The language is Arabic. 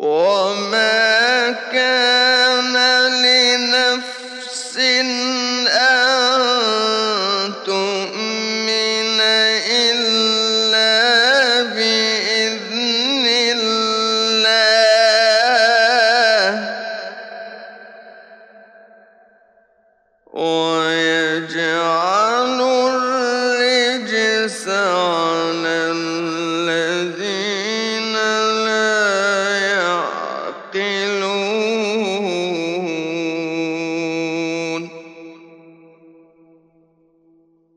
وما كان لنفس أن تؤمن إلا بإذن الله ويجعل